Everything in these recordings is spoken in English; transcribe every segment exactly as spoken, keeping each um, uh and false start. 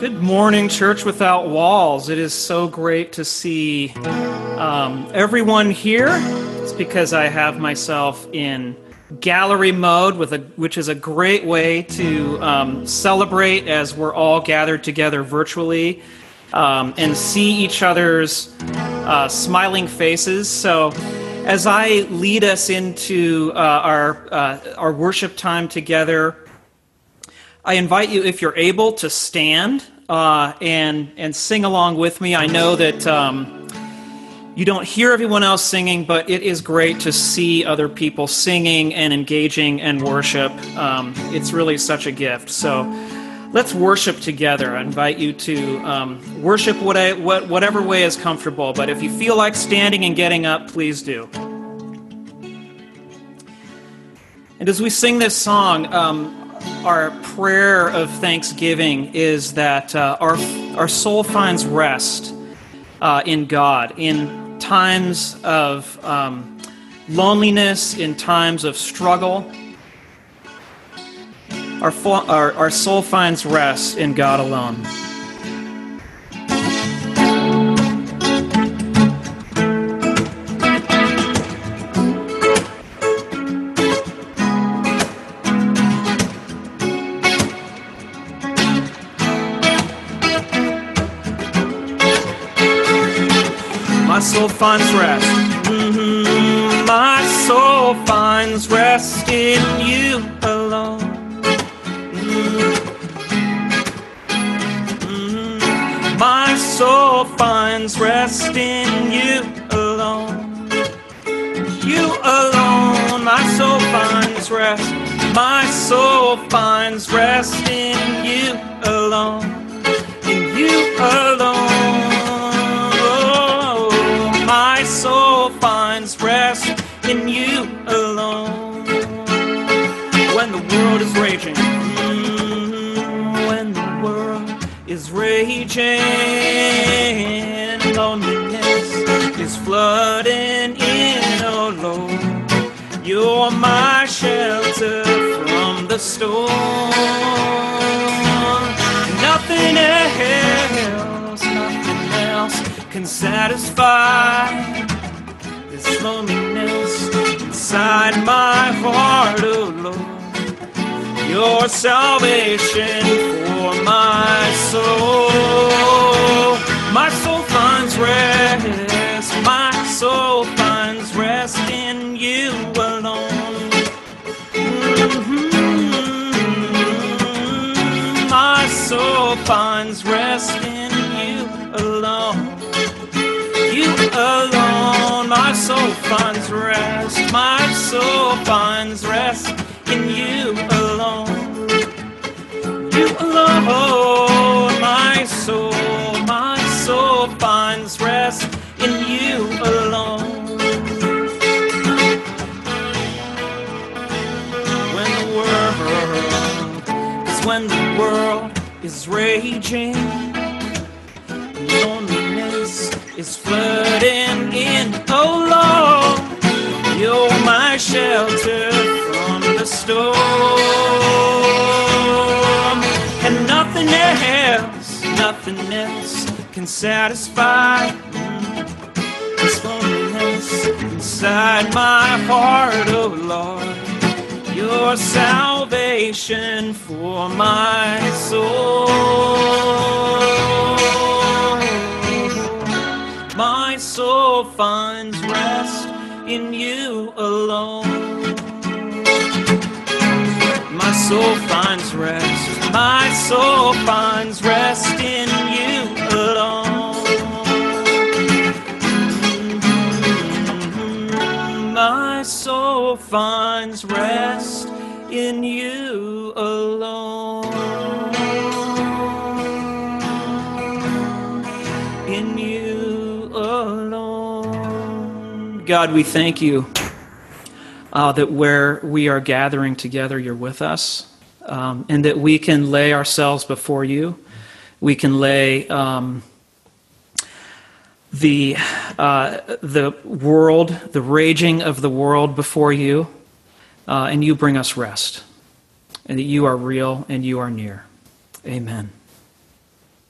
Good morning, Church Without Walls. It is so great to see um, everyone here. It's because I have myself in gallery mode, with a, which is a great way to um, celebrate as we're all gathered together virtually um, and see each other's uh, smiling faces. So as I lead us into uh, our uh, our worship time together, I invite you, if you're able, to stand uh, and and sing along with me. I know that um, you don't hear everyone else singing, but it is great to see other people singing and engaging and worship. Um, it's really such a gift. So let's worship together. I invite you to um, worship what I, what, whatever way is comfortable, but if you feel like standing and getting up, please do. And as we sing this song, um, our prayer of thanksgiving is that uh, our our soul finds rest uh, in God in times of um, loneliness, in times of struggle. Our, fo- our our soul finds rest in God alone. My soul finds rest. Mm-hmm. My soul finds rest in you alone. Mm-hmm. My soul finds rest in you alone. You alone. My soul finds rest. My soul finds rest in you alone. In you alone. My soul finds rest in you alone. When the world is raging, mm, when the world is raging, loneliness is flooding in, oh Lord, you're my shelter from the storm. Nothing else, nothing else can satisfy this loneliness inside my heart, oh Lord. Your salvation for my soul. My soul finds rest. My soul finds rest in you alone. Mm-hmm. My soul finds rest in you alone. You alone, my soul finds rest. My soul finds rest in you alone. You alone, my soul, my soul finds rest in you alone. When the world is when the world is raging, loneliness is flooding in, oh Lord, you're my shelter from the storm, and nothing else, nothing else can satisfy this loneliness inside my heart, oh Lord, your salvation for my soul. My soul finds rest in you alone. My soul finds rest. My soul finds rest in you alone. Mm-hmm. My soul finds rest in you alone. In you alone. God, we thank you uh, that where we are gathering together, you're with us, um, and that we can lay ourselves before you. We can lay um, the uh, the world, the raging of the world before you, uh, and you bring us rest, and that you are real and you are near. Amen.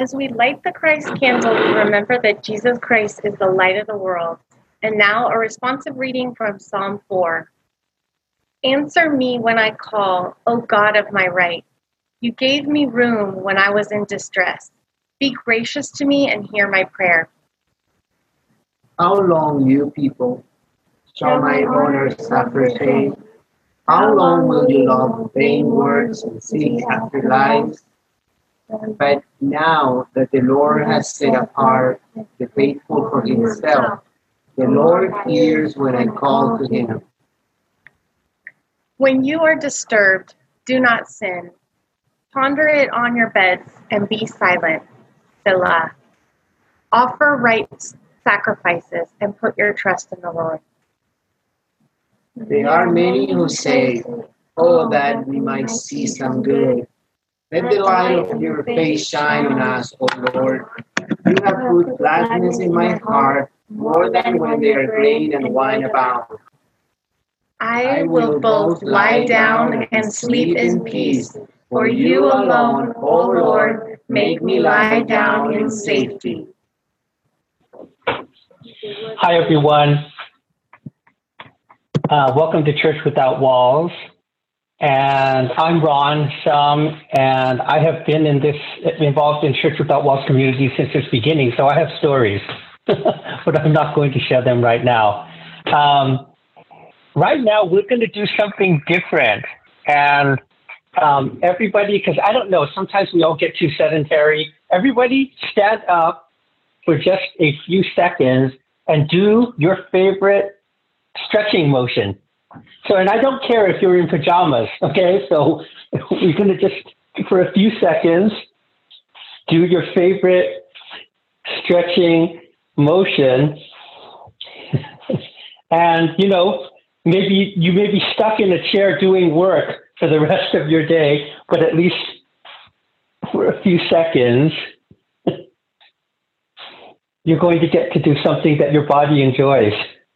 As we light the Christ candle, we remember that Jesus Christ is the light of the world. And now a responsive reading from Psalm four. Answer me when I call, O God of my right. You gave me room when I was in distress. Be gracious to me and hear my prayer. How long, you people, shall my honor suffer shame? How long will you love vain words and seek after lies? But now that the Lord has set apart the faithful for himself, the Lord hears when I call to him. When you are disturbed, do not sin. Ponder it on your beds and be silent. Selah. Offer right sacrifices and put your trust in the Lord. There are many who say, oh, that we might see some good. Let the light of your face shine on us, O Lord. You have put gladness in my heart, more than when they are grain and wine abound. I will both lie down and sleep in peace, for you alone, O Lord, make me lie down in safety. Hi, everyone. Uh, welcome to Church Without Walls. And I'm Ron Shum, and I have been in this involved in Church Without Walls community since its beginning, so I have stories, but I'm not going to share them right now. Um, right now, we're going to do something different, and um, everybody, because I don't know, sometimes we all get too sedentary. Everybody stand up for just a few seconds and do your favorite stretching motion. So, and I don't care if you're in pajamas, okay? So we're going to just, for a few seconds, do your favorite stretching motion. And, you know, maybe you may be stuck in a chair doing work for the rest of your day, but at least for a few seconds, you're going to get to do something that your body enjoys.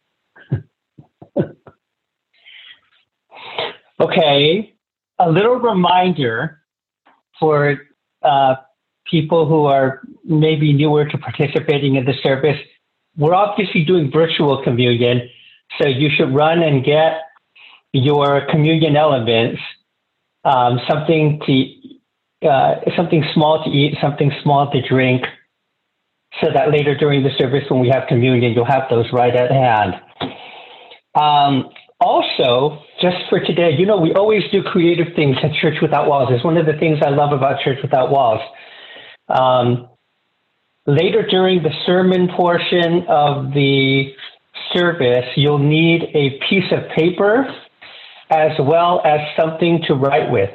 Okay, a little reminder for uh, people who are maybe newer to participating in the service. We're obviously doing virtual communion, so you should run and get your communion elements, um, something to, uh, something small to eat, something small to drink, so that later during the service when we have communion, you'll have those right at hand. Um, Also, just for today, you know, we always do creative things at Church Without Walls. It's one of the things I love about Church Without Walls. Um, later during the sermon portion of the service, you'll need a piece of paper as well as something to write with.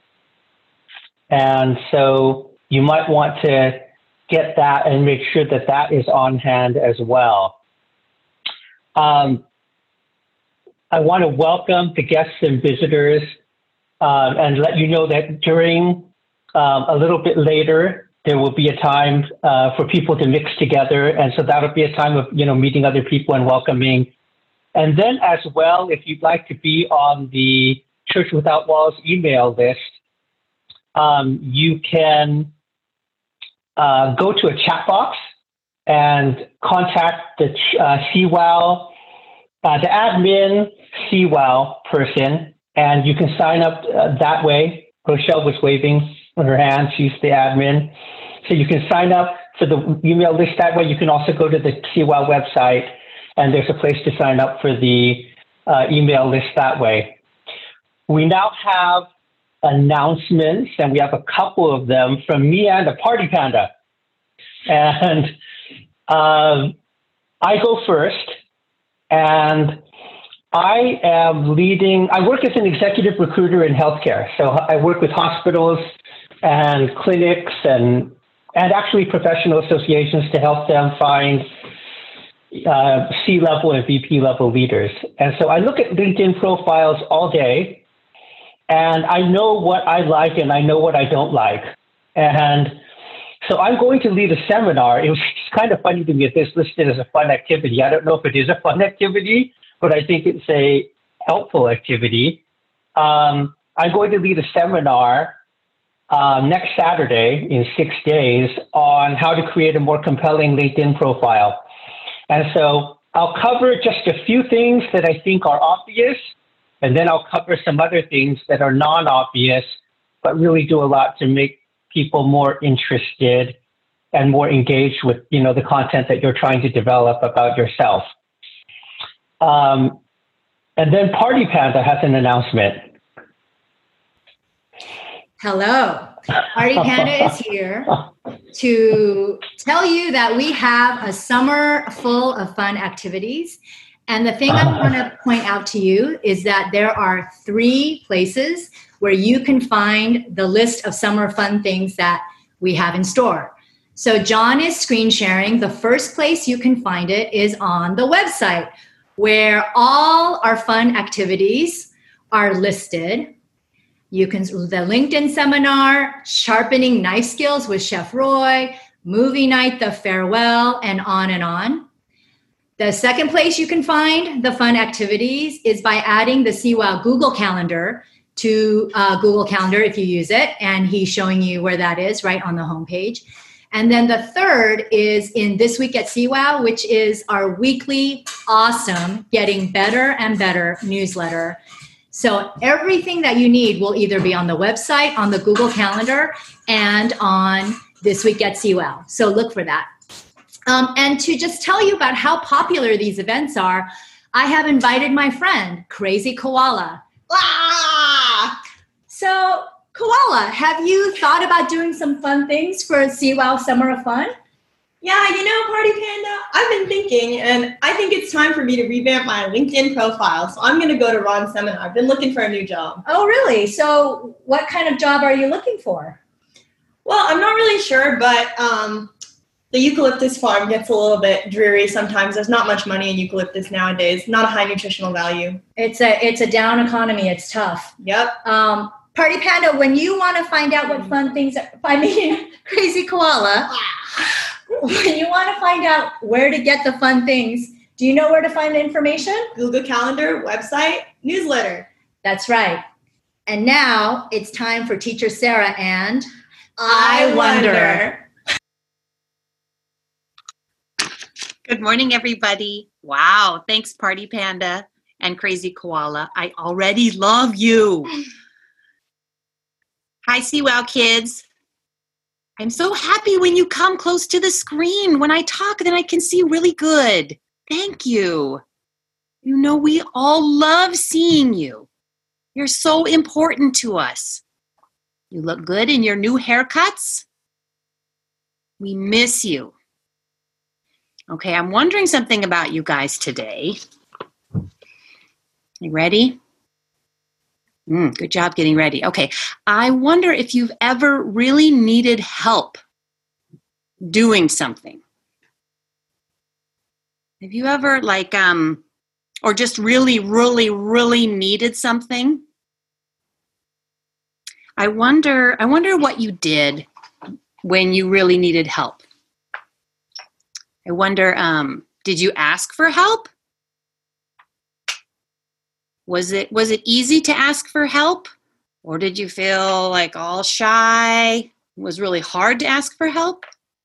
And so you might want to get that and make sure that that is on hand as well. Um, I want to welcome the guests and visitors um, and let you know that during um, a little bit later, there will be a time uh, for people to mix together. And so that'll be a time of, you know, meeting other people and welcoming. And then as well, if you'd like to be on the Church Without Walls email list, um, you can uh, go to a chat box and contact the uh, C WOW Uh, the admin C WOW person, and you can sign up uh, that way. Rochelle was waving with her hand. She's the admin. So you can sign up for the email list that way. You can also go to the C WOW website, and there's a place to sign up for the uh, email list that way. We now have announcements, and we have a couple of them from me and the Party Panda. And um, I go first. And I am leading, I work as an executive recruiter in healthcare. So I work with hospitals and clinics and, and actually professional associations to help them find uh, C-level and V P-level leaders. And so I look at LinkedIn profiles all day, and I know what I like and I know what I don't like. And so I'm going to lead a seminar. It was kind of funny to me if this listed as a fun activity. I don't know if it is a fun activity, but I think it's a helpful activity. Um, I'm going to lead a seminar uh, next Saturday in six days on how to create a more compelling LinkedIn profile. And so I'll cover just a few things that I think are obvious, and then I'll cover some other things that are non-obvious, but really do a lot to make people more interested and more engaged with, you know, the content that you're trying to develop about yourself. Um, and then Party Panda has an announcement. Hello, Party Panda is here to tell you that we have a summer full of fun activities. And the thing I want to point out to you is that there are three places where you can find the list of summer fun things that we have in store. So John is screen sharing. The first place you can find it is on the website, where all our fun activities are listed. You can, the LinkedIn seminar, Sharpening Knife Skills with Chef Roy, Movie Night, The Farewell, and on and on. The second place you can find the fun activities is by adding the C WOW Google Calendar to uh, Google Calendar if you use it, and he's showing you where that is right on the homepage. And then the third is in This Week at C WOW, which is our weekly, awesome, getting better and better newsletter. So everything that you need will either be on the website, on the Google Calendar, and on This Week at C WOW. So look for that. Um, and to just tell you about how popular these events are, I have invited my friend, Crazy Koala. Ah! So, Koala, have you thought about doing some fun things for C WOW Summer of Fun? Yeah, you know, Party Panda, I've been thinking, and I think it's time for me to revamp my LinkedIn profile. So I'm going to go to Ron's seminar. I've been looking for a new job. Oh, really? So what kind of job are you looking for? Well, I'm not really sure, but um, the eucalyptus farm gets a little bit dreary sometimes. There's not much money in eucalyptus nowadays, not a high nutritional value. It's a it's a down economy. It's tough. Yep. Um, Party Panda, when you want to find out what fun things are, I mean, Crazy Koala, when you want to find out where to get the fun things, do you know where to find the information? Google Calendar, website, newsletter. That's right. And now it's time for Teacher Sarah and I Wonder. Good morning, everybody. Wow. Thanks, Party Panda and Crazy Koala. I already love you. Hi, C WOW kids. I'm so happy when you come close to the screen. When I talk, then I can see really good. Thank you. You know, we all love seeing you. You're so important to us. You look good in your new haircuts. We miss you. Okay, I'm wondering something about you guys today. You ready? Mm, good job getting ready. Okay, I wonder if you've ever really needed help doing something. Have you ever like, um, or just really, really, really needed something? I wonder, I wonder what you did when you really needed help. I wonder, um, did you ask for help? Was it was it easy to ask for help? Or did you feel like all shy? It was really hard to ask for help?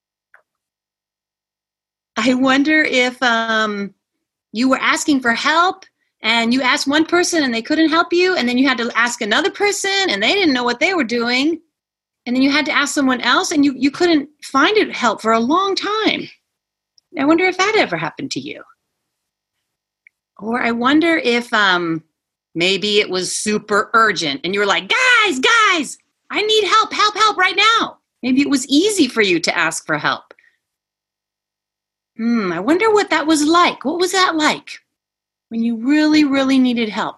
I wonder if um, you were asking for help and you asked one person and they couldn't help you, and then you had to ask another person and they didn't know what they were doing, and then you had to ask someone else and you, you couldn't find it help for a long time. I wonder if that ever happened to you. Or I wonder if um, maybe it was super urgent and you were like, guys, guys, I need help, help, help right now. Maybe it was easy for you to ask for help. Hmm, I wonder what that was like. What was that like when you really, really needed help?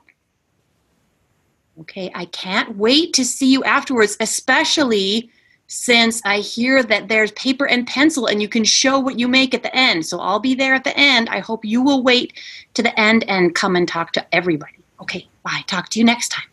Okay, I can't wait to see you afterwards, especially since I hear that there's paper and pencil and you can show what you make at the end. So I'll be there at the end. I hope you will wait to the end and come and talk to everybody. Okay, bye. Talk to you next time.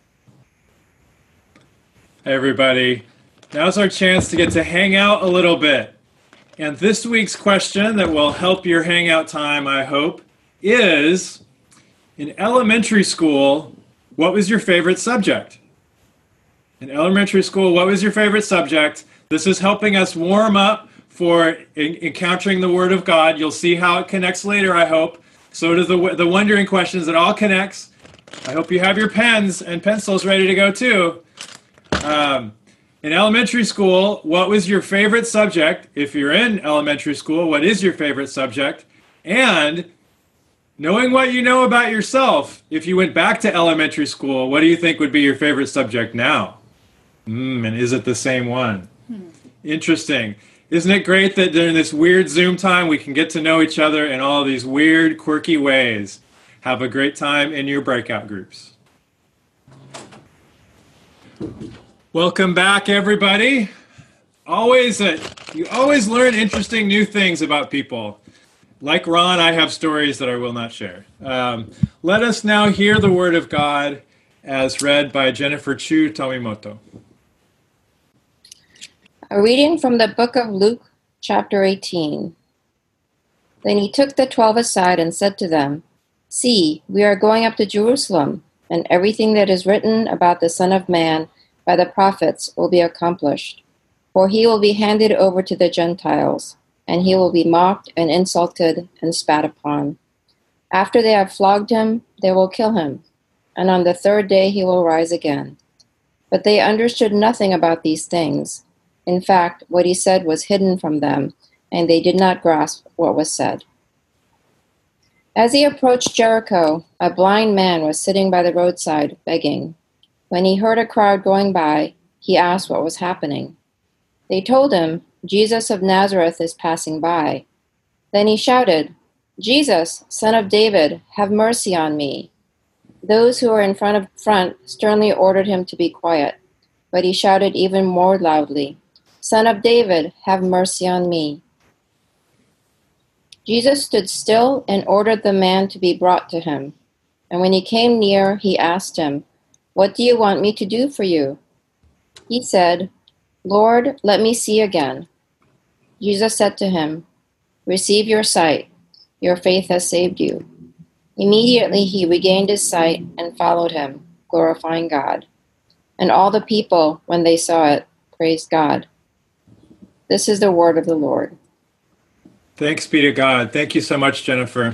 Hey everybody, now's our chance to get to hang out a little bit. And this week's question that will help your hangout time, I hope, is, in elementary school, what was your favorite subject? In elementary school, what was your favorite subject? This is helping us warm up for en- encountering the Word of God. You'll see how it connects later, I hope. So do the, the wondering questions. It all connects. I hope you have your pens and pencils ready to go too. Um, in elementary school, what was your favorite subject? If you're in elementary school, what is your favorite subject? And knowing what you know about yourself, if you went back to elementary school, what do you think would be your favorite subject now? Mm, and is it the same one? Hmm. Interesting. Isn't it great that during this weird Zoom time, we can get to know each other in all these weird, quirky ways? Have a great time in your breakout groups. Welcome back, everybody. Always, a, you always learn interesting new things about people. Like Ron, I have stories that I will not share. Um, let us now hear the Word of God as read by Jennifer Chu Tomimoto. A reading from the book of Luke, chapter eighteen. Then he took the twelve aside and said to them, "See, we are going up to Jerusalem, and everything that is written about the Son of Man by the prophets will be accomplished. For he will be handed over to the Gentiles, and he will be mocked and insulted and spat upon. After they have flogged him, they will kill him, and on the third day he will rise again." But they understood nothing about these things. In fact, what he said was hidden from them, and they did not grasp what was said. As he approached Jericho, a blind man was sitting by the roadside begging. When he heard a crowd going by, he asked what was happening. They told him, "Jesus of Nazareth is passing by." Then he shouted, "Jesus, Son of David, have mercy on me." Those who were in front of front sternly ordered him to be quiet, but he shouted even more loudly, "Son of David, have mercy on me." Jesus stood still and ordered the man to be brought to him. And when he came near, he asked him, "What do you want me to do for you?" He said, "Lord, let me see again." Jesus said to him, "Receive your sight. Your faith has saved you." Immediately he regained his sight and followed him, glorifying God. And all the people, when they saw it, praised God. This is the word of the Lord. Thanks be to God. Thank you so much, Jennifer.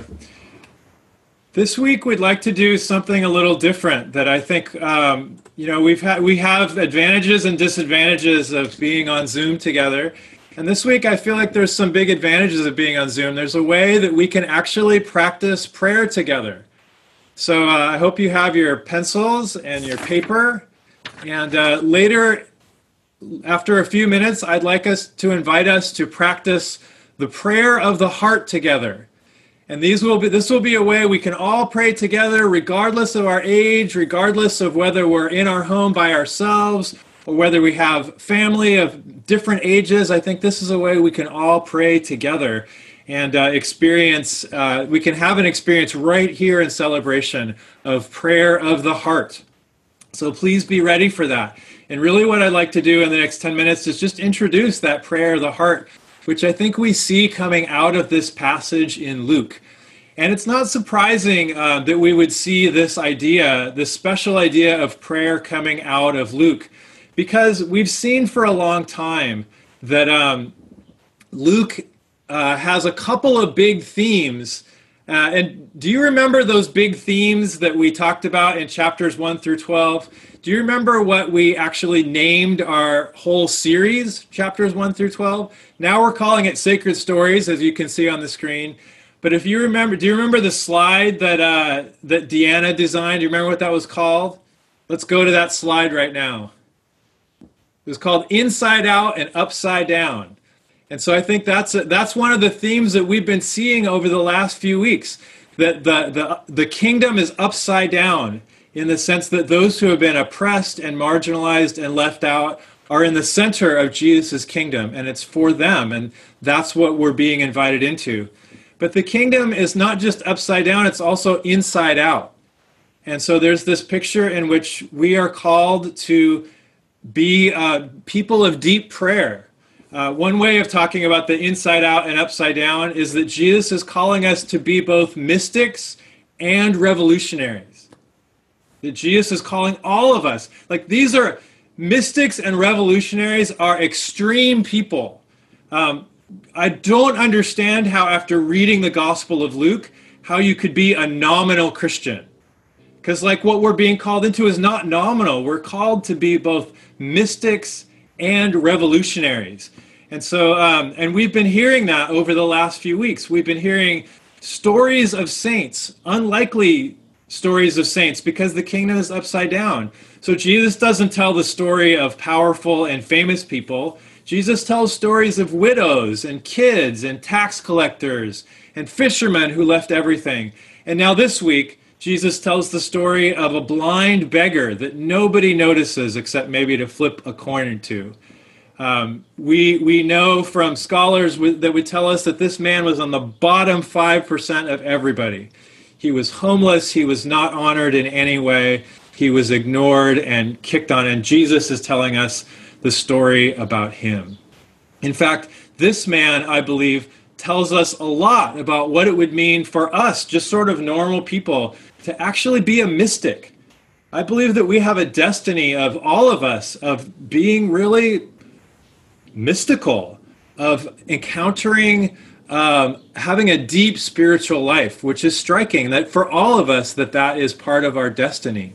This week we'd like to do something a little different that I think, um, you know, we've had, we have advantages and disadvantages of being on Zoom together. And this week I feel like there's some big advantages of being on Zoom. There's a way that we can actually practice prayer together. So uh, I hope you have your pencils and your paper. And uh, later, after a few minutes, I'd like us to invite us to practice the prayer of the heart together. And these will be this will be a way we can all pray together regardless of our age, regardless of whether we're in our home by ourselves or whether we have family of different ages. I think this is a way we can all pray together and uh, experience, uh, we can have an experience right here in celebration of prayer of the heart. So please be ready for that. And really what I'd like to do in the next ten minutes is just introduce that prayer of the heart, which I think we see coming out of this passage in Luke. And it's not surprising uh, that we would see this idea, this special idea of prayer coming out of Luke, because we've seen for a long time that um, Luke uh, has a couple of big themes. Uh, and do you remember those big themes that we talked about in chapters one through twelve? Do you remember what we actually named our whole series, chapters one through twelve? Now we're calling it Sacred Stories, as you can see on the screen. But if you remember, do you remember the slide that uh, that Deanna designed? Do you remember what that was called? Let's go to that slide right now. It was called Inside Out and Upside Down. And so I think that's a, that's one of the themes that we've been seeing over the last few weeks, that the, the, the kingdom is upside down in the sense that those who have been oppressed and marginalized and left out are in the center of Jesus' kingdom, and it's for them, and that's what we're being invited into. But the kingdom is not just upside down, it's also inside out. And so there's this picture in which we are called to be uh, people of deep prayer. Uh, one way of talking about the inside out and upside down is that Jesus is calling us to be both mystics and revolutionaries. That Jesus is calling all of us. Like these are, mystics and revolutionaries are extreme people. Um, I don't understand how, after reading the Gospel of Luke, how you could be a nominal Christian. Because like what we're being called into is not nominal. We're called to be both mystics and revolutionaries. And so, um, and we've been hearing that over the last few weeks. We've been hearing stories of saints, unlikely stories of saints, because the kingdom is upside down. So Jesus doesn't tell the story of powerful and famous people. Jesus tells stories of widows and kids and tax collectors and fishermen who left everything. And now this week, Jesus tells the story of a blind beggar that nobody notices except maybe to flip a coin or two. Um, we we know from scholars w- that would tell us that this man was on the bottom five percent of everybody. He was homeless. He was not honored in any way. He was ignored and kicked on. And Jesus is telling us the story about him. In fact, this man, I believe, tells us a lot about what it would mean for us, just sort of normal people, to actually be a mystic. I believe that we have a destiny, of all of us, of being really mystical, of encountering, um, having a deep spiritual life, which is striking, that for all of us, that that is part of our destiny.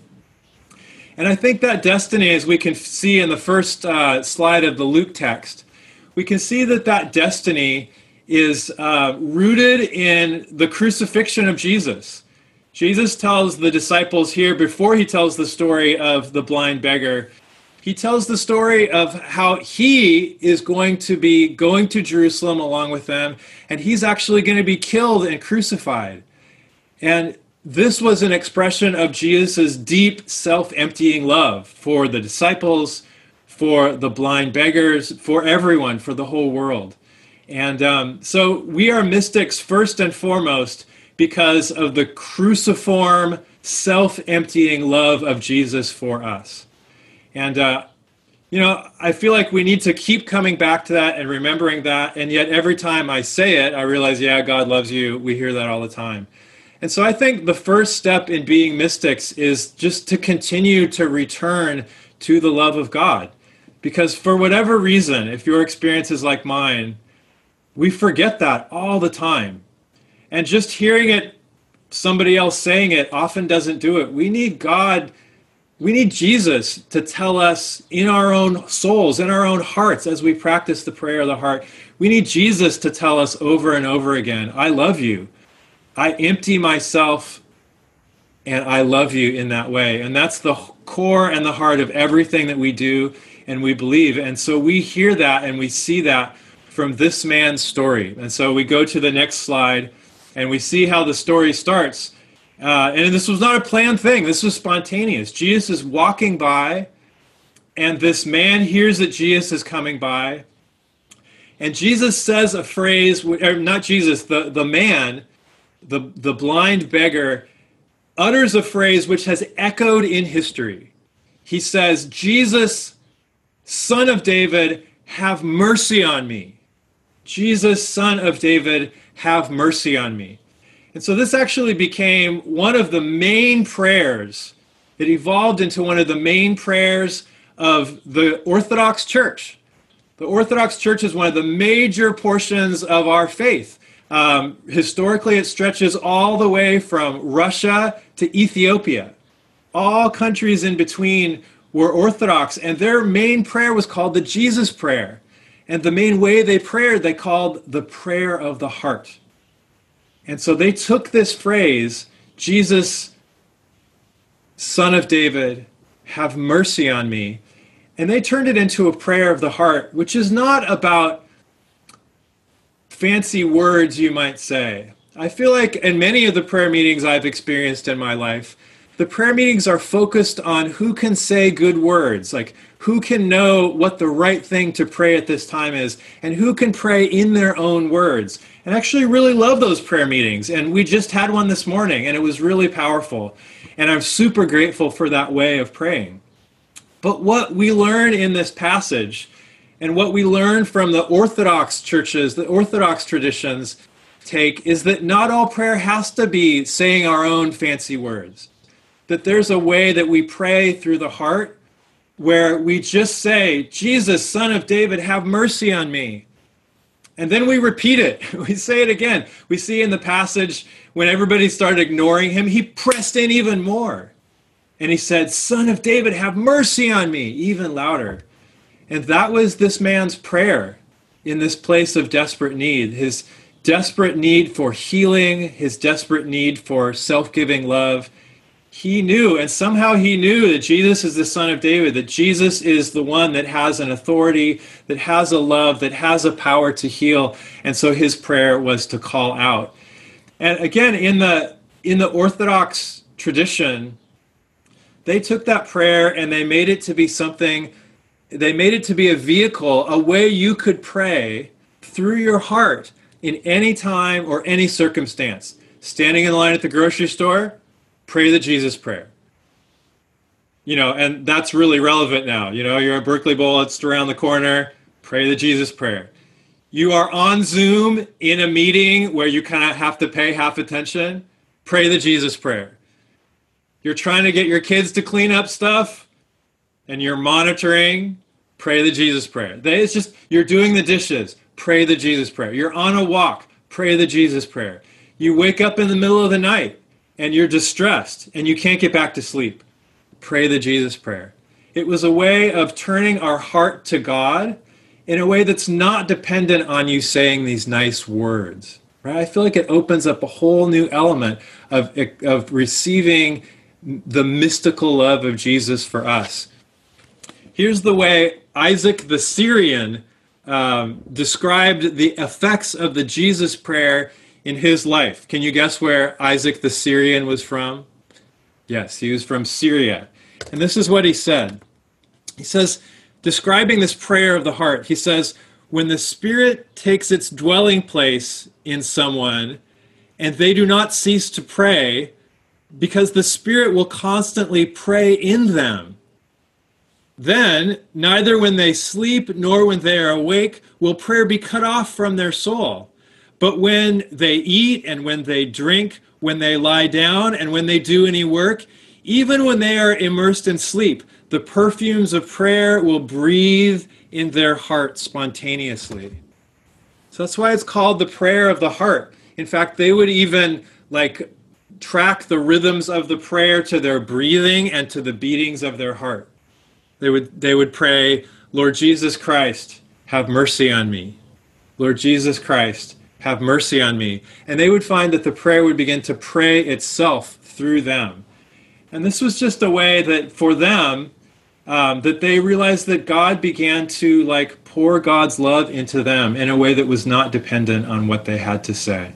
And I think that destiny, as we can see in the first uh, slide of the Luke text, we can see that that destiny is uh, rooted in the crucifixion of Jesus. Jesus tells the disciples here, before he tells the story of the blind beggar, he tells the story of how he is going to be going to Jerusalem along with them, and he's actually going to be killed and crucified. And this was an expression of Jesus' deep self-emptying love for the disciples, for the blind beggars, for everyone, for the whole world. And um, so we are mystics first and foremost because of the cruciform, self-emptying love of Jesus for us. And, uh, you know, I feel like we need to keep coming back to that and remembering that. And yet every time I say it, I realize, yeah, God loves you. We hear that all the time. And so I think the first step in being mystics is just to continue to return to the love of God. Because for whatever reason, if your experience is like mine, we forget that all the time. And just hearing it, somebody else saying it, often doesn't do it. We need God, we need Jesus to tell us in our own souls, in our own hearts, as we practice the prayer of the heart, we need Jesus to tell us over and over again, I love you. I empty myself and I love you in that way. And that's the core and the heart of everything that we do and we believe. And so we hear that and we see that from this man's story. And so we go to the next slide and we see how the story starts. Uh, and this was not a planned thing. This was spontaneous. Jesus is walking by and this man hears that Jesus is coming by. And Jesus says a phrase, or not Jesus, the, the man, the, the blind beggar, utters a phrase which has echoed in history. He says, Jesus, Son of David, have mercy on me. Jesus, Son of David, have mercy on me. And so this actually became one of the main prayers. It evolved into one of the main prayers of the Orthodox Church. The Orthodox Church is one of the major portions of our faith. Um, historically, it stretches all the way from Russia to Ethiopia. All countries in between were Orthodox, and their main prayer was called the Jesus Prayer. And the main way they prayed, they called the prayer of the heart. And so they took this phrase, Jesus, Son of David, have mercy on me, and they turned it into a prayer of the heart, which is not about fancy words, you might say. I feel like in many of the prayer meetings I've experienced in my life, the prayer meetings are focused on who can say good words, like who can know what the right thing to pray at this time is, and who can pray in their own words. And I actually really love those prayer meetings. And we just had one this morning, and it was really powerful. And I'm super grateful for that way of praying. But what we learn in this passage, and what we learn from the Orthodox churches, the Orthodox traditions take, is that not all prayer has to be saying our own fancy words. That there's a way that we pray through the heart, where we just say, Jesus, Son of David, have mercy on me. And then we repeat it. We say it again. We see in the passage when everybody started ignoring him, he pressed in even more. And he said, Son of David, have mercy on me, even louder. And that was this man's prayer in this place of desperate need, his desperate need for healing, his desperate need for self-giving love. He knew, and somehow he knew that Jesus is the Son of David, that Jesus is the one that has an authority, that has a love, that has a power to heal. And so his prayer was to call out. And again, in the in the Orthodox tradition, they took that prayer and they made it to be something, they made it to be a vehicle, a way you could pray through your heart in any time or any circumstance. Standing in line at the grocery store, pray the Jesus prayer. You know, and that's really relevant now. You know, you're at Berkeley Bowl, it's around the corner, pray the Jesus prayer. You are on Zoom in a meeting where you kind of have to pay half attention, pray the Jesus prayer. You're trying to get your kids to clean up stuff and you're monitoring, pray the Jesus prayer. They, it's just, you're doing the dishes, pray the Jesus prayer. You're on a walk, pray the Jesus prayer. You wake up in the middle of the night and you're distressed and you can't get back to sleep, pray the Jesus prayer. It was a way of turning our heart to God in a way that's not dependent on you saying these nice words, right? I feel like it opens up a whole new element of, of receiving the mystical love of Jesus for us. Here's the way Isaac the Syrian um, described the effects of the Jesus prayer in his life. Can you guess where Isaac the Syrian was from? Yes, he was from Syria. And this is what he said. He says, describing this prayer of the heart, he says, when the Spirit takes its dwelling place in someone and they do not cease to pray, because the Spirit will constantly pray in them, then neither when they sleep nor when they are awake will prayer be cut off from their soul. But when they eat and when they drink, when they lie down and when they do any work, even when they are immersed in sleep, the perfumes of prayer will breathe in their heart spontaneously. So that's why it's called the prayer of the heart. In fact, they would even like track the rhythms of the prayer to their breathing and to the beatings of their heart. They would they would pray, Lord Jesus Christ, have mercy on me. Lord Jesus Christ, have mercy on me. And they would find that the prayer would begin to pray itself through them. And this was just a way that for them, um, that they realized that God began to like pour God's love into them in a way that was not dependent on what they had to say.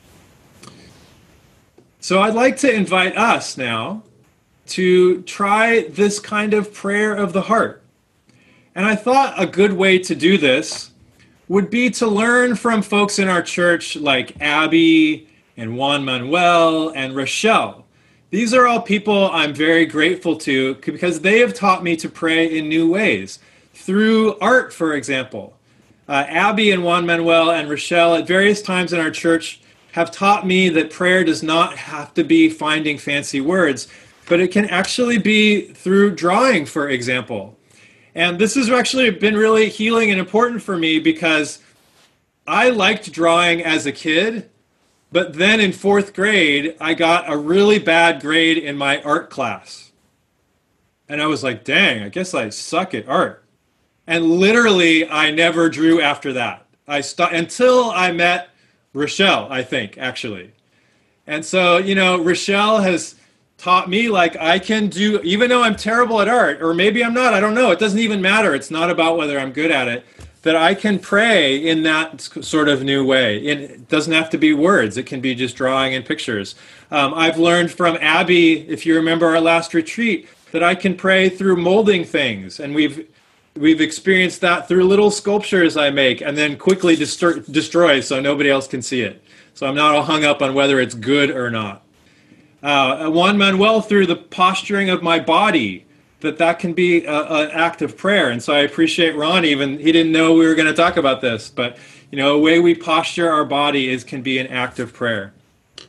So I'd like to invite us now to try this kind of prayer of the heart. And I thought a good way to do this would be to learn from folks in our church like Abby and Juan Manuel and Rochelle. These are all people I'm very grateful to because they have taught me to pray in new ways. Through art, for example. Uh, Abby and Juan Manuel and Rochelle at various times in our church have taught me that prayer does not have to be finding fancy words, but it can actually be through drawing, for example. And this has actually been really healing and important for me because I liked drawing as a kid, but then in fourth grade, I got a really bad grade in my art class. And I was like, dang, I guess I suck at art. And literally, I never drew after that. I st- until I met Rochelle, I think, actually. And so, you know, Rochelle has taught me like I can do, even though I'm terrible at art, or maybe I'm not, I don't know. It doesn't even matter. It's not about whether I'm good at it, that I can pray in that sort of new way. It doesn't have to be words. It can be just drawing and pictures. Um, I've learned from Abby, if you remember our last retreat, that I can pray through molding things. And we've we've experienced that through little sculptures I make and then quickly destroy, destroy so nobody else can see it. So I'm not all hung up on whether it's good or not. Uh, Juan Manuel, through the posturing of my body, that that can be an act of prayer. And so I appreciate Ron even, he didn't know we were going to talk about this, but you know, a way we posture our body is can be an act of prayer.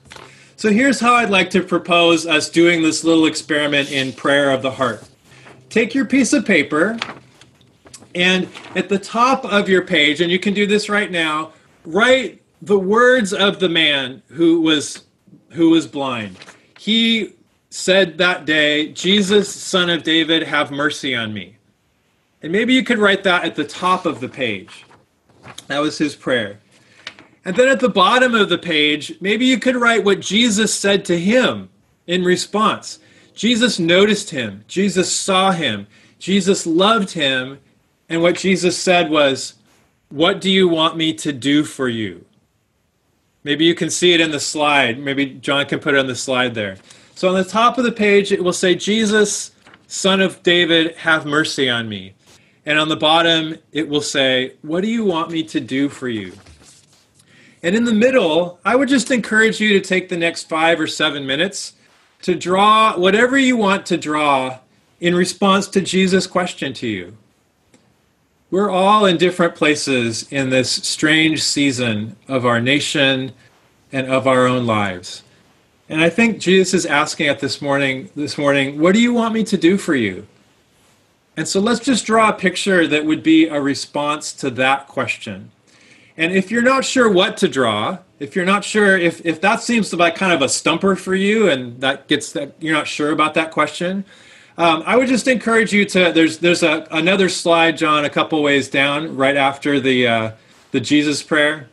So here's how I'd like to propose us doing this little experiment in prayer of the heart. take your piece of paper, and at the top of your page, and you can do this right now, write the words of the man who was who was blind. He said that day, "Jesus, Son of David, have mercy on me." And maybe you could write that at the top of the page. That was his prayer. And then at the bottom of the page, maybe you could write what Jesus said to him in response. Jesus noticed him. Jesus saw him. Jesus loved him. And what Jesus said was, "What do you want me to do for you?" Maybe you can see it in the slide. Maybe John can put it on the slide there. So on the top of the page, it will say, "Jesus, Son of David, have mercy on me." And on the bottom, it will say, "What do you want me to do for you?" And in the middle, I would just encourage you to take the next five or seven minutes to draw whatever you want to draw in response to Jesus' question to you. We're all in different places in this strange season of our nation and of our own lives. And I think Jesus is asking us this morning, this morning, what do you want me to do for you? And so let's just draw a picture that would be a response to that question. And if you're not sure what to draw, if you're not sure, if, if that seems like kind of a stumper for you and that gets that you're not sure about that question, um, I would just encourage you to, there's there's a, another slide, John, a couple ways down, right after the uh, the Jesus prayer.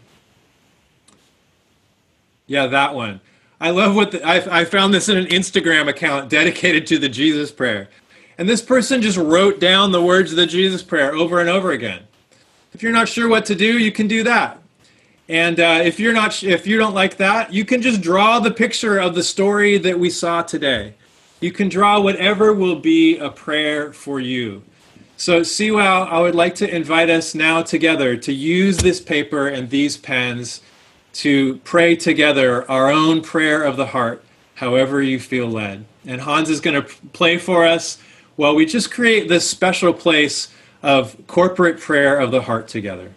Yeah, that one. I love what, the, I, I found this in an Instagram account dedicated to the Jesus prayer. And this person just wrote down the words of the Jesus prayer over and over again. If you're not sure what to do, you can do that. And uh, if you're not, if you don't like that, you can just draw the picture of the story that we saw today. You can draw whatever will be a prayer for you. So, Siwao, I would like to invite us now together to use this paper and these pens to pray together our own prayer of the heart, however you feel led. And Hans is going to play for us while we just create this special place of corporate prayer of the heart together.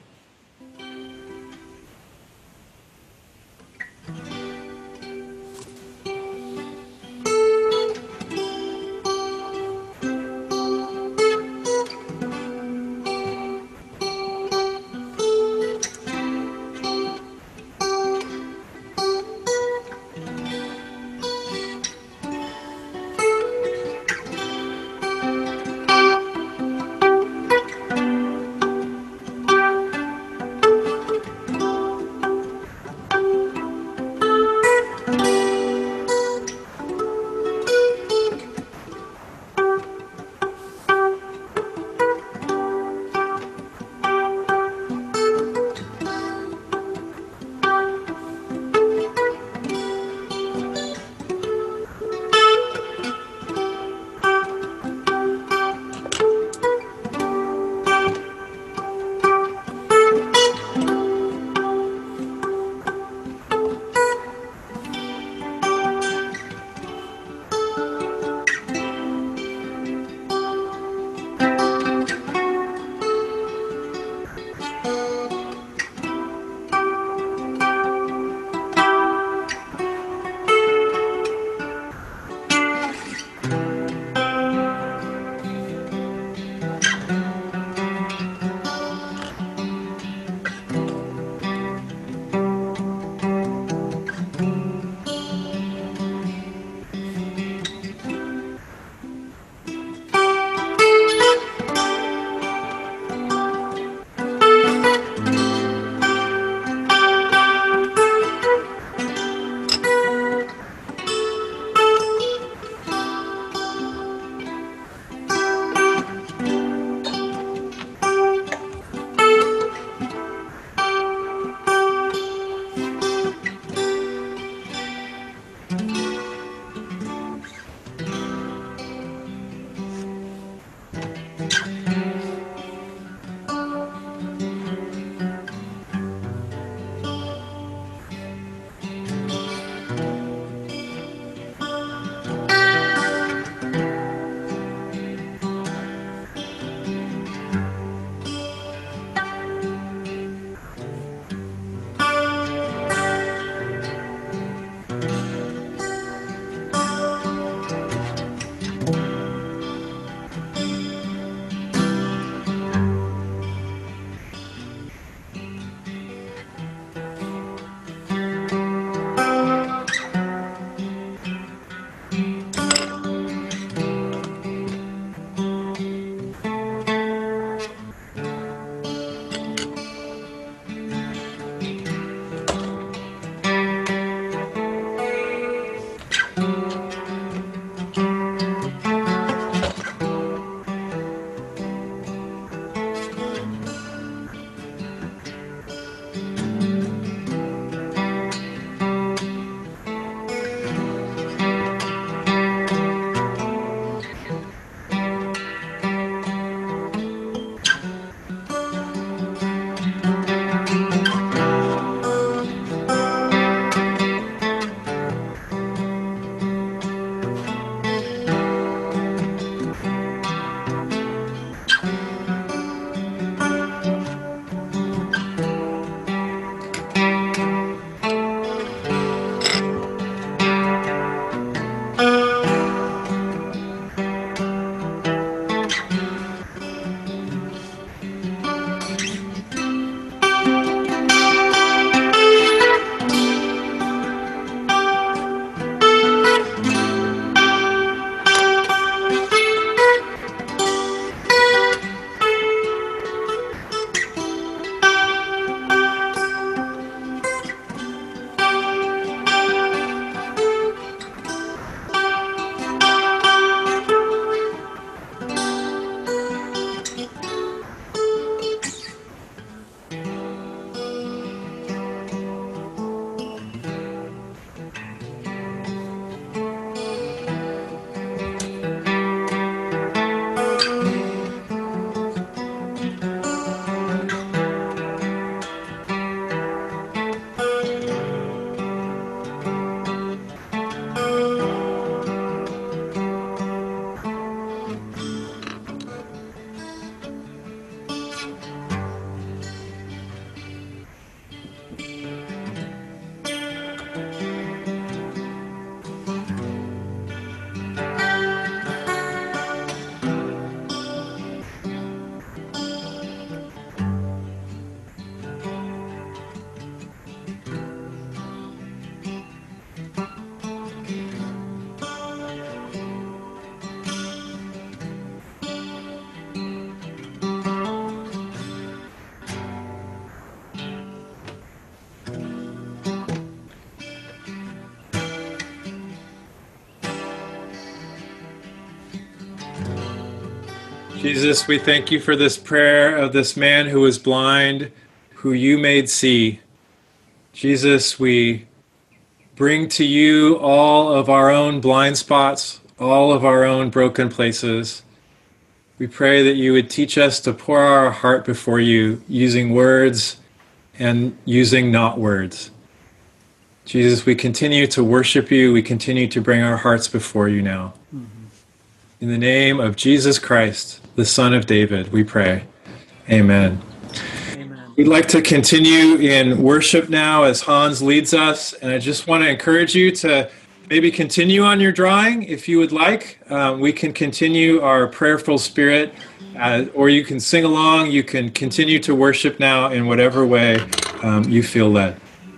Jesus, we thank you for this prayer of this man who was blind, who you made see. Jesus, we bring to you all of our own blind spots, all of our own broken places. We pray that you would teach us to pour our heart before you using words and using not words. Jesus, we continue to worship you. We continue to bring our hearts before you now. Mm-hmm. In the name of Jesus Christ, the Son of David, we pray. Amen. Amen. We'd like to continue in worship now as Hans leads us. And I just want to encourage you to maybe continue on your drawing if you would like. Um, we can continue our prayerful spirit, uh, or you can sing along. You can continue to worship now in whatever way um, you feel led.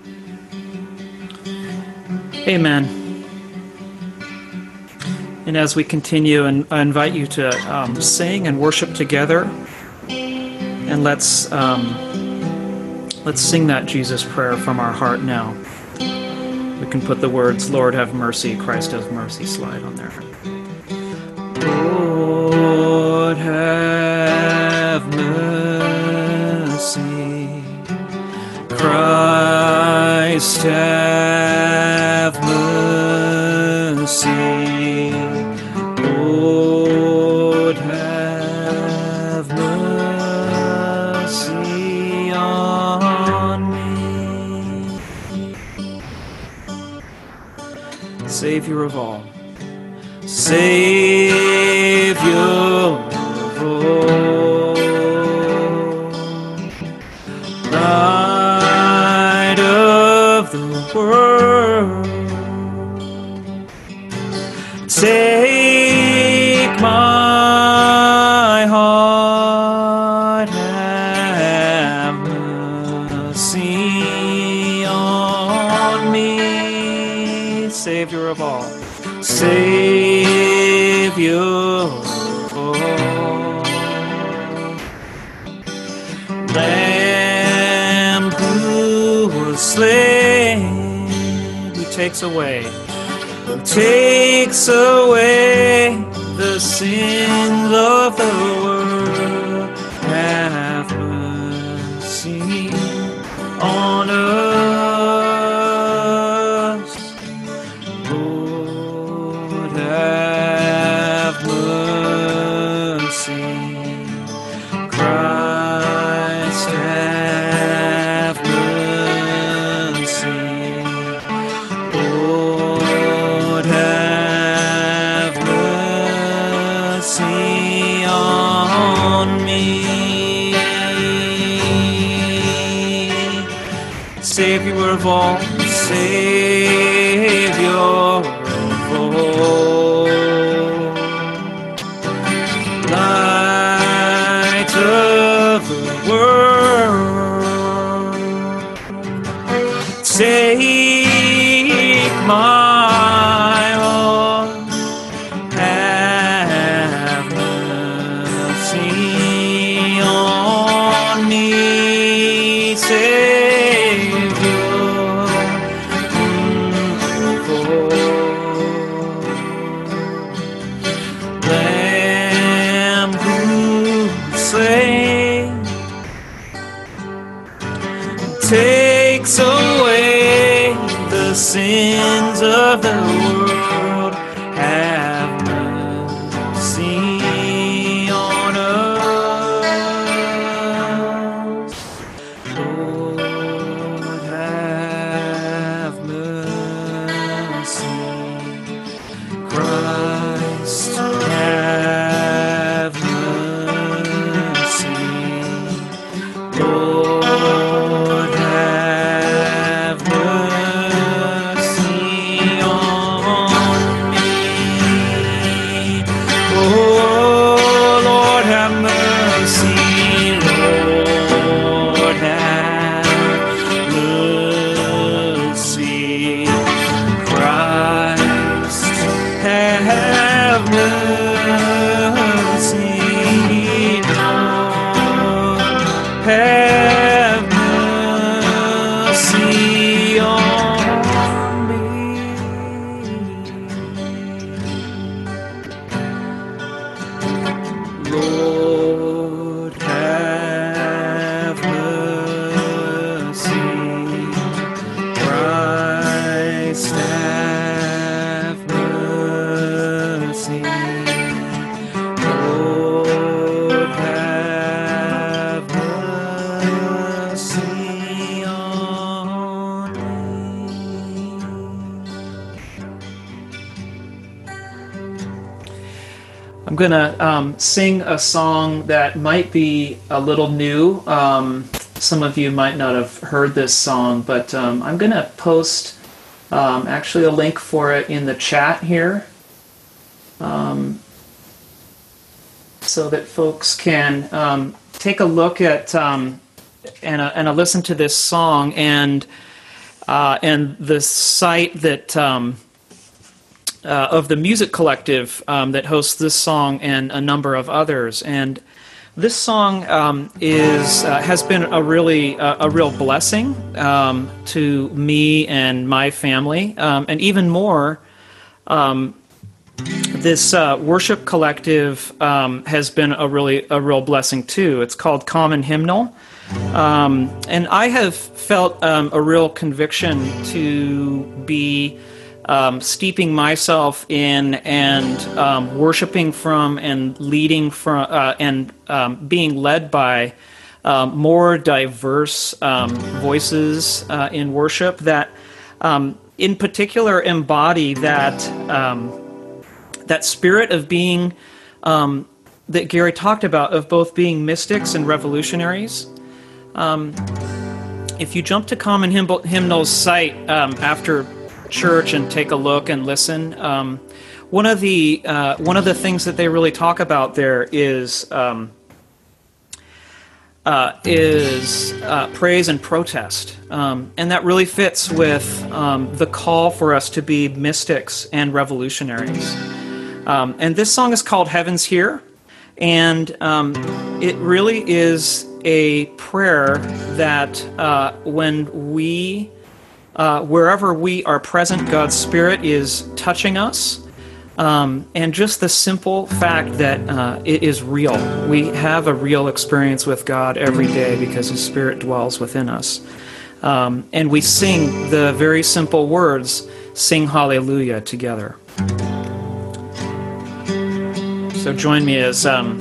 Amen. And as we continue, and I invite you to um, sing and worship together, and let's um, let's sing that Jesus prayer from our heart now. We can put the words, Lord have mercy, Christ have mercy, slide on there. Lord have mercy, Christ have mercy, Lord have mercy on me. Savior of all, Savior of all, Light of the world, take my heart, have mercy on me. Savior of all, Savior of all, Lamb who was slain, who takes away, who takes away the sins of the world, have mercy on us. Lord, have mercy. Christ, have mercy. Lord, have mercy on me. Savior of all, Savior of all, Light of the world, take my heart, have mercy on me. Savior of all, Lamb who slain, takes away the sins of the world, have mercy on us. Lord, have mercy. Christ, have mercy. Lord, have mercy on me. I'm going to um, sing a song that might be a little new. Um, some of you might not have heard this song, but um, I'm going to post um, actually a link for it in the chat here um, so that folks can um, take a look at um, and, a, and a listen to this song and, uh, and the site that... Um, Uh, of the Music Collective um, that hosts this song and a number of others. And this song um, is uh, has been a really uh, a real blessing um, to me and my family, um, and even more. Um, this uh, worship collective um, has been a really a real blessing too. It's called Common Hymnal, um, and I have felt um, a real conviction to be. Um, steeping myself in and um, worshiping from and leading from uh, and um, being led by um, more diverse um, voices uh, in worship that um, in particular embody that um, that spirit of being um, that Gary talked about, of both being mystics and revolutionaries. Um, if you jump to Common Hymnal's site um, after church and take a look and listen. Um, one of the uh, one of the things that they really talk about there is um, uh, is uh, praise and protest, um, and that really fits with um, the call for us to be mystics and revolutionaries. Um, and this song is called "Heaven's Here," and um, it really is a prayer that uh, when we Uh, wherever we are present, God's Spirit is touching us. Um, and just the simple fact that uh, it is real. We have a real experience with God every day because His Spirit dwells within us. Um, and we sing the very simple words, "Sing Hallelujah" together. So join me as... Um,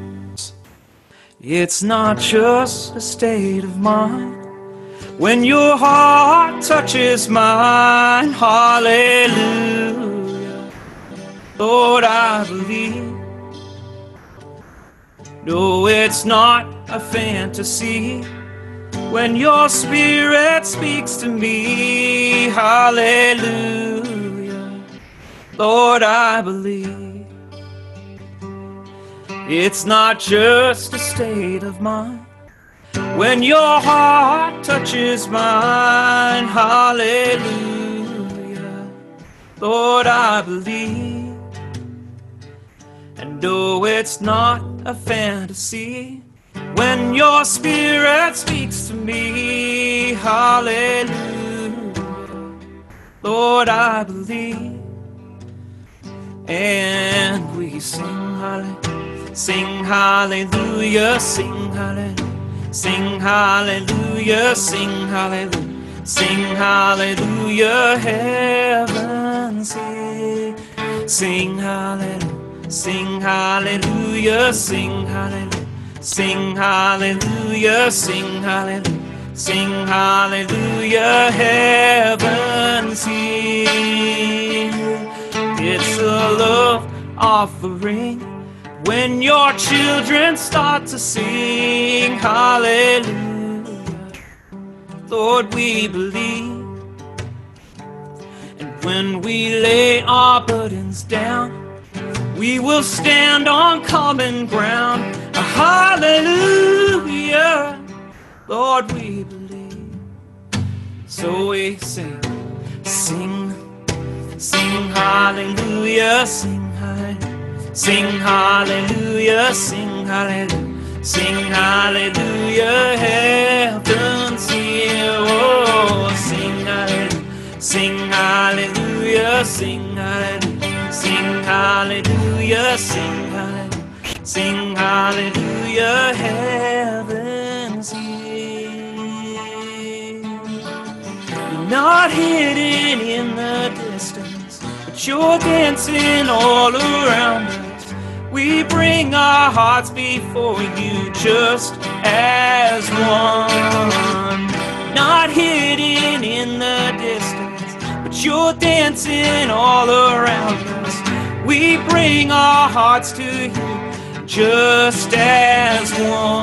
it's not just a state of mind. When your heart touches mine, hallelujah, Lord, I believe. No, it's not a fantasy. When your Spirit speaks to me, hallelujah, Lord, I believe. It's not just a state of mind. When your heart touches mine, hallelujah, Lord, I believe. And no, it's not a fantasy. When your Spirit speaks to me, hallelujah, Lord, I believe. And we sing hallelujah, sing hallelujah, sing hallelujah. Sing hallelujah, sing hallelujah, sing hallelujah, heavens sing. Sing hallelujah, sing hallelujah, sing hallelujah, sing hallelujah, sing hallelujah, sing hallelujah, heavens sing. It's a love offering. When your children start to sing hallelujah, Lord, we believe. And when we lay our burdens down, we will stand on common ground. Hallelujah, Lord, we believe. So we sing, sing, sing hallelujah, sing hallelujah. Sing hallelujah, sing hallelujah, sing hallelujah, heavens here. Oh, sing hallelujah, sing hallelujah, sing hallelujah, sing hallelujah, sing hallelujah, sing hallelujah, heavens here. You're not hidden in the distance, but you're dancing all around us. We bring our hearts before you just as one. Not hidden in the distance, but you're dancing all around us. we bring our hearts to you just as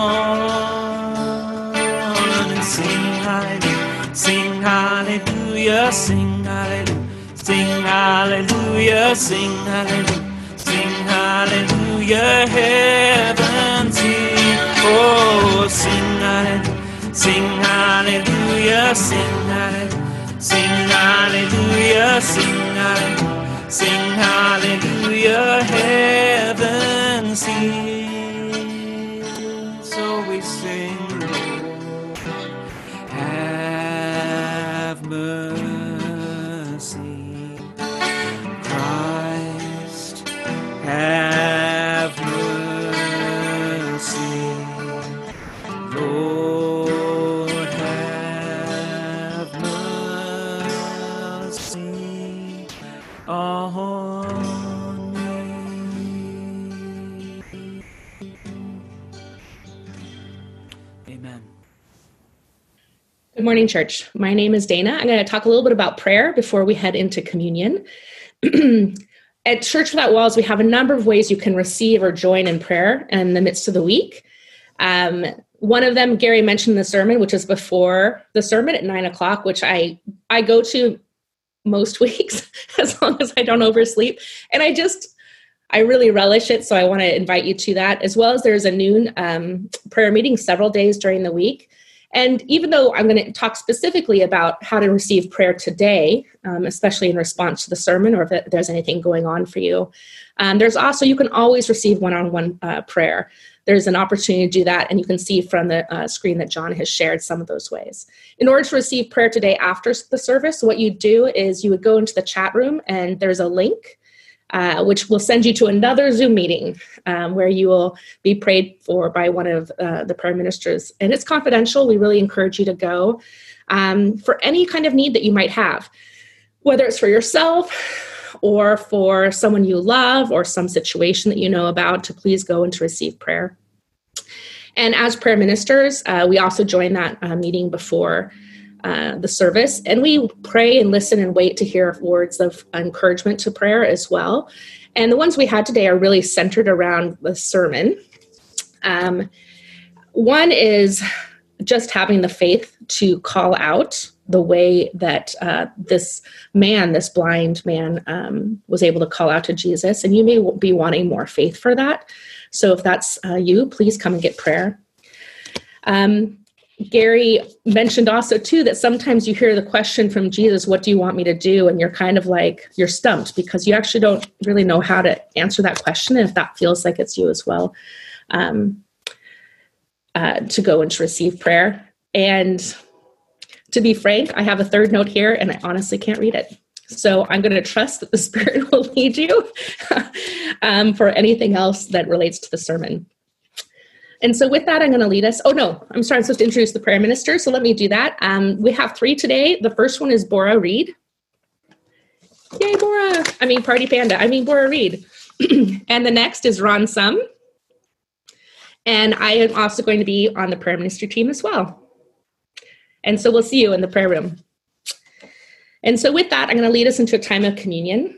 one. And sing hallelujah, sing hallelujah, sing hallelujah, sing hallelujah, sing hallelujah, sing hallelujah, heaven sing. Oh, sing hallelujah, sing hallelujah, sing hallelujah, sing hallelujah, sing hallelujah, sing hallelujah, heaven sing. So we sing, Lord, have mercy, Christ, have mercy, Lord, have mercy on me. Amen. Good morning, church. My name is Dana. I'm going to talk a little bit about prayer before we head into communion. At Church Without Walls, we have a number of ways you can receive or join in prayer in the midst of the week. Um, one of them, Gary mentioned in the sermon, which is before the sermon at nine o'clock, which I, I go to most weeks as long as I don't oversleep. And I just, I really relish it. So I want to invite you to that, as well as there's a noon um, prayer meeting several days during the week. And even though I'm going to talk specifically about how to receive prayer today, um, especially in response to the sermon or if there's anything going on for you, um, there's also, you can always receive one-on-one uh, prayer. There's an opportunity to do that, and you can see from the uh, screen that John has shared some of those ways. In order to receive prayer today after the service, what you do is you would go into the chat room, and there's a link Uh, which will send you to another Zoom meeting um, where you will be prayed for by one of uh, the prayer ministers. And it's confidential. We really encourage you to go um, for any kind of need that you might have, whether it's for yourself or for someone you love or some situation that you know about, to please go and to receive prayer. And as prayer ministers, uh, we also join that uh, meeting before Uh, the service, and we pray and listen and wait to hear words of encouragement to prayer as well. And the ones we had today are really centered around the sermon. Um, one is just having the faith to call out the way that uh, this man, this blind man, um, was able to call out to Jesus. And you may be wanting more faith for that. So if that's uh, you, please come and get prayer. Um, Gary mentioned also, too, that sometimes you hear the question from Jesus, what do you want me to do? And you're kind of like, you're stumped because you actually don't really know how to answer that question. And if that feels like it's you as well, um, uh, to go and to receive prayer. And to be frank, I have a third note here and I honestly can't read it. So I'm going to trust that the Spirit will lead you um, for anything else that relates to the sermon. And so with that, I'm going to lead us. Oh, no, I'm sorry. I'm supposed to introduce the prayer minister. So let me do that. Um, we have three today. The first one is Bora Reed. Yay, Bora. I mean, Party Panda. I mean, Bora Reed. And the next is Ron Sum. And I am also going to be on the prayer ministry team as well. And so we'll see you in the prayer room. And so with that, I'm going to lead us into a time of communion.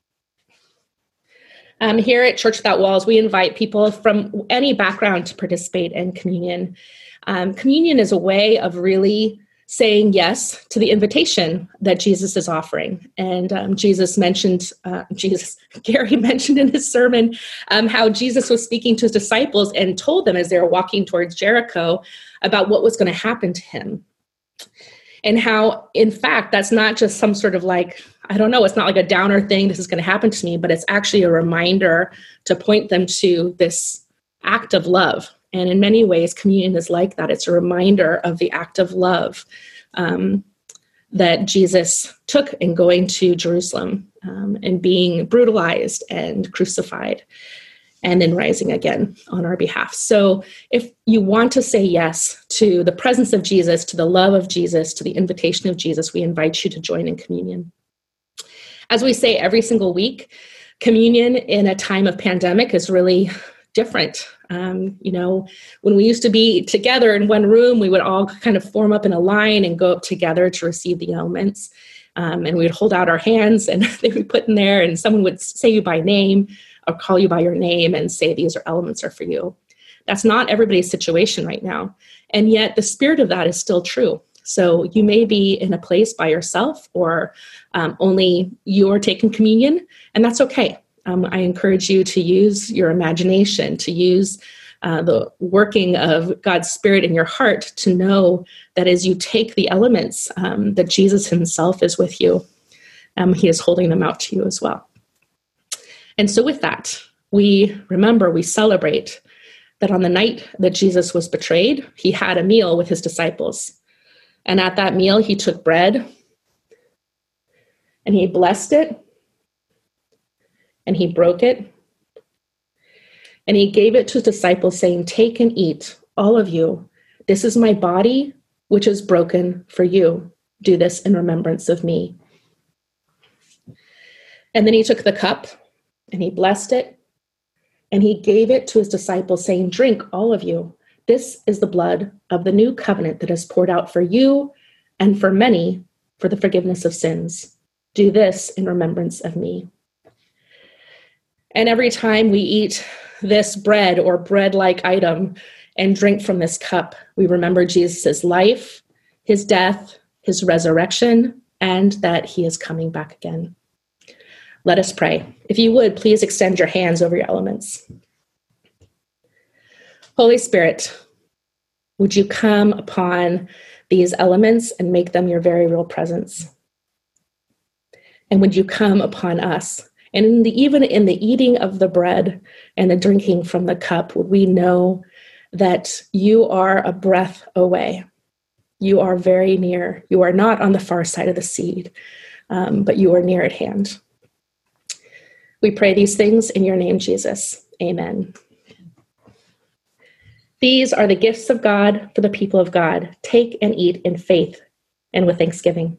Um, here at Church Without Walls, we invite people from any background to participate in communion. Um, communion is a way of really saying yes to the invitation that Jesus is offering. And um, Jesus mentioned, uh, Jesus, Gary mentioned in his sermon um, how Jesus was speaking to his disciples and told them as they were walking towards Jericho about what was going to happen to him. And how, in fact, that's not just some sort of like, I don't know, it's not like a downer thing, this is going to happen to me, but it's actually a reminder to point them to this act of love. And in many ways, communion is like that. It's a reminder of the act of love um, that Jesus took in going to Jerusalem um, and being brutalized and crucified, and then rising again on our behalf. So if you want to say yes to the presence of Jesus, to the love of Jesus, to the invitation of Jesus, we invite you to join in communion. As we say every single week, communion in a time of pandemic is really different. Um, you know, when we used to be together in one room, we would all kind of form up in a line and go up together to receive the elements. Um, and we would hold out our hands and they would put in there, and someone would say you by name or call you by your name and say, these are elements are for you. That's not everybody's situation right now. And yet the spirit of that is still true. So you may be in a place by yourself, or um, only you're taking communion, and that's okay. Um, I encourage you to use your imagination, to use uh, the working of God's Spirit in your heart to know that as you take the elements, um, that Jesus himself is with you. Um, he is holding them out to you as well. And so with that, we remember, we celebrate that on the night that Jesus was betrayed, he had a meal with his disciples. And at that meal, he took bread and he blessed it and he broke it and he gave it to his disciples, saying, take and eat, all of you. This is my body, which is broken for you. Do this in remembrance of me. And then he took the cup and he blessed it and he gave it to his disciples, saying, drink, all of you. This is the blood of the new covenant that is poured out for you and for many for the forgiveness of sins. Do this in remembrance of me. And every time we eat this bread or bread-like item and drink from this cup, we remember Jesus' life, his death, his resurrection, and that he is coming back again. Let us pray. If you would, please extend your hands over your elements. Holy Spirit, would you come upon these elements and make them your very real presence? And would you come upon us? And in the, even in the eating of the bread and the drinking from the cup, would we know that you are a breath away. You are very near. You are not on the far side of the sea, um, but you are near at hand. We pray these things in your name, Jesus. Amen. These are the gifts of God for the people of God. Take and eat in faith and with thanksgiving.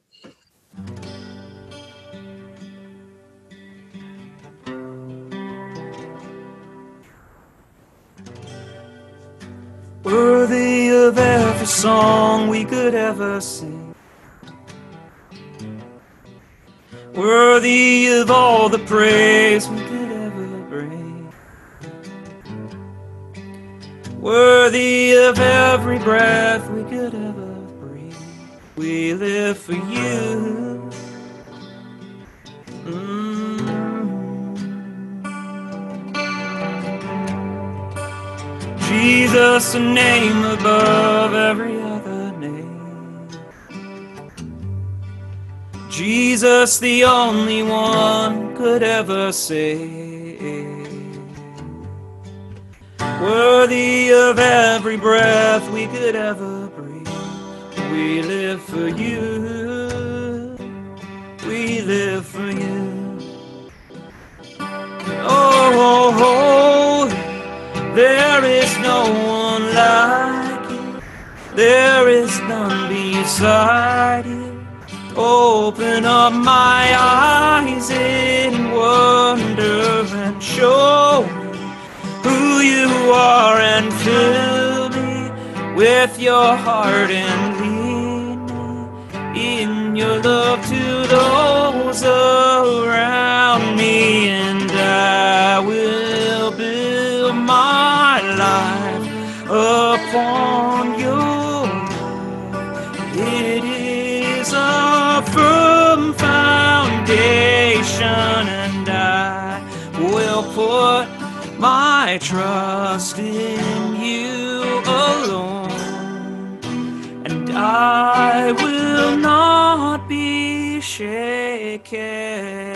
Worthy of every song we could ever sing, worthy of all the praise we could ever bring, worthy of every breath we could ever breathe. We live for you. Mm. Jesus, a name above every other name. Jesus, the only one could ever save. Worthy of every breath we could ever breathe. We live for you. We live for you. Oh, oh, oh. There is no one like you. There is none beside you. Open up my eyes in wonder and show me who you are, and fill me with your heart and lead me in your love to those around me. And I will build my life upon your love. It is a firm foundation, and I will put my trust in you alone, and I will not be shaken.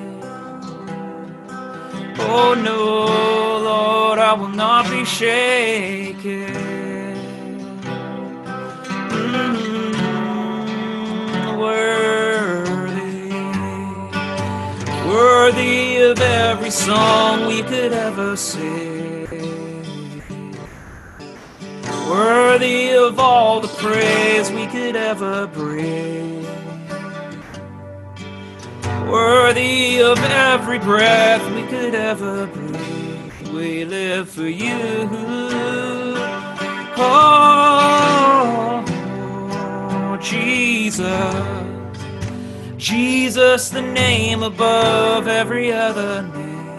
Oh no, Lord, I will not be shaken. Mm, worthy, worthy of every song we could ever sing, worthy of all the praise we could ever bring, worthy of every breath we could ever breathe. We live for you. Oh, Jesus, Jesus, the name above every other name.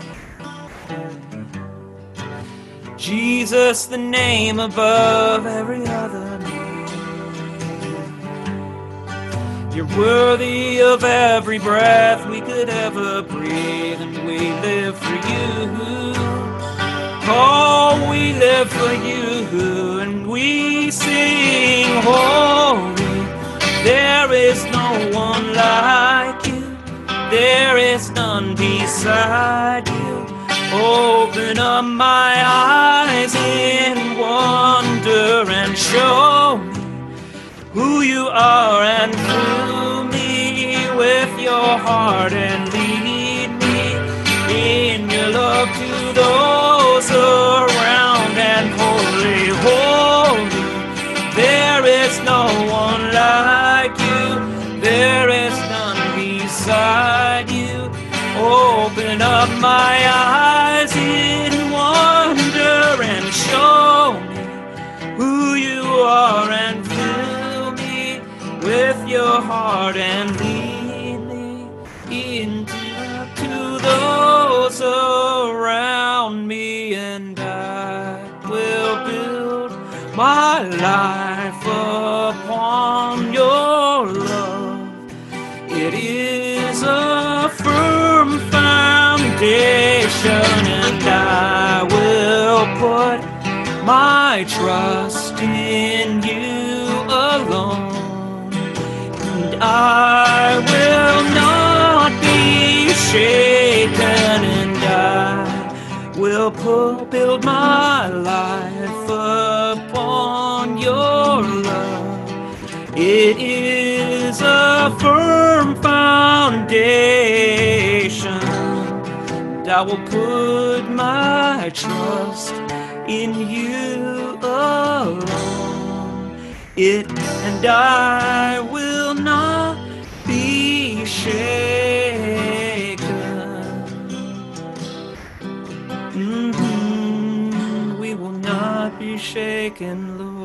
Jesus, the name above every other name. You're worthy of every breath we could ever breathe, and we live for you. Oh, we live for you, and we sing holy. There is no one like you. There is none beside you. Open up my eyes in wonder and show me who you are, and fill me with your heart and lead me in your love to those around. And holy, holy, there is no one like you. There is none beside you. Open up my eyes in wonder and show me who you are, and fill me with your heart and lead me into to those around me. And I will build my life upon your love. It is a firm foundation, and I will put my trust in you alone. And I will not be shaken, and I will put, build my life upon your love. It is a firm foundation, and I will put my trust in you alone. It and I will not be shaken. Mm-hmm. We will not be shaken, Lord.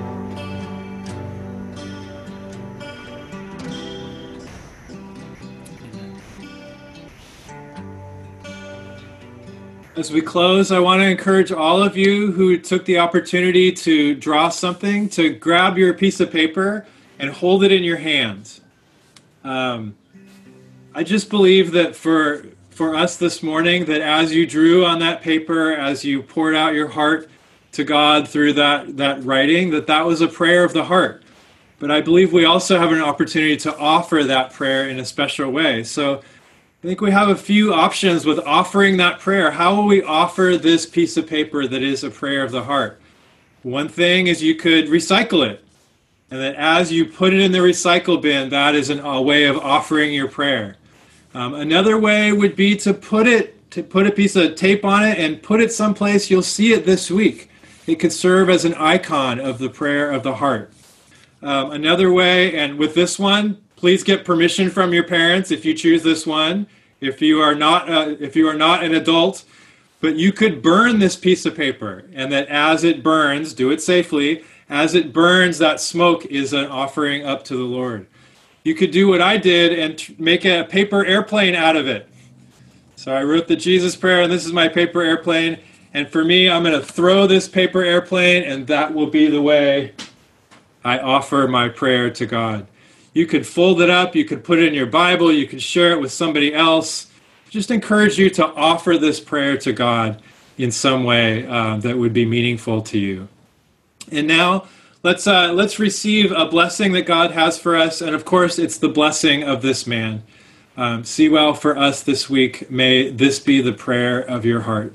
As we close, I want to encourage all of you who took the opportunity to draw something to grab your piece of paper and hold it in your hands. Um, I just believe that for for us this morning, that as you drew on that paper, as you poured out your heart to God through that, that writing, that that was a prayer of the heart. But I believe we also have an opportunity to offer that prayer in a special way. So I think we have a few options with offering that prayer. How will we offer this piece of paper that is a prayer of the heart? One thing is you could recycle it. And that as you put it in the recycle bin, that is an, a way of offering your prayer. Um, another way would be to put it, to put a piece of tape on it and put it someplace you'll see it this week. It could serve as an icon of the prayer of the heart. Um, another way, and with this one, please get permission from your parents if you choose this one. If you are not, uh, if you are not an adult, but you could burn this piece of paper, and that as it burns, do it safely. As it burns, that smoke is an offering up to the Lord. You could do what I did and t- make a paper airplane out of it. So I wrote the Jesus prayer, and this is my paper airplane. And for me, I'm going to throw this paper airplane, and that will be the way I offer my prayer to God. You could fold it up, you could put it in your Bible, you could share it with somebody else. Just encourage you to offer this prayer to God in some way uh, that would be meaningful to you. And now let's uh, let's receive a blessing that God has for us. And of course, it's the blessing of this man. Um, see well for us this week. May this be the prayer of your heart.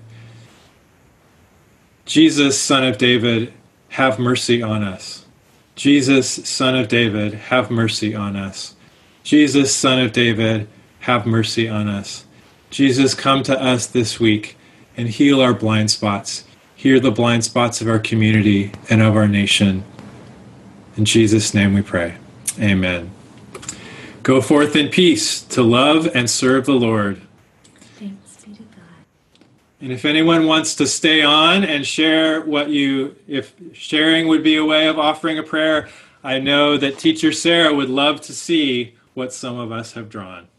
Jesus, Son of David, have mercy on us. Jesus, Son of David, have mercy on us. Jesus, Son of David, have mercy on us. Jesus, come to us this week and heal our blind spots. Heal the blind spots of our community and of our nation. In Jesus' name we pray. Amen. Go forth in peace to love and serve the Lord. Thanks be to God. And if anyone wants to stay on and share what you, if sharing would be a way of offering a prayer, I know that Teacher Sarah would love to see what some of us have drawn.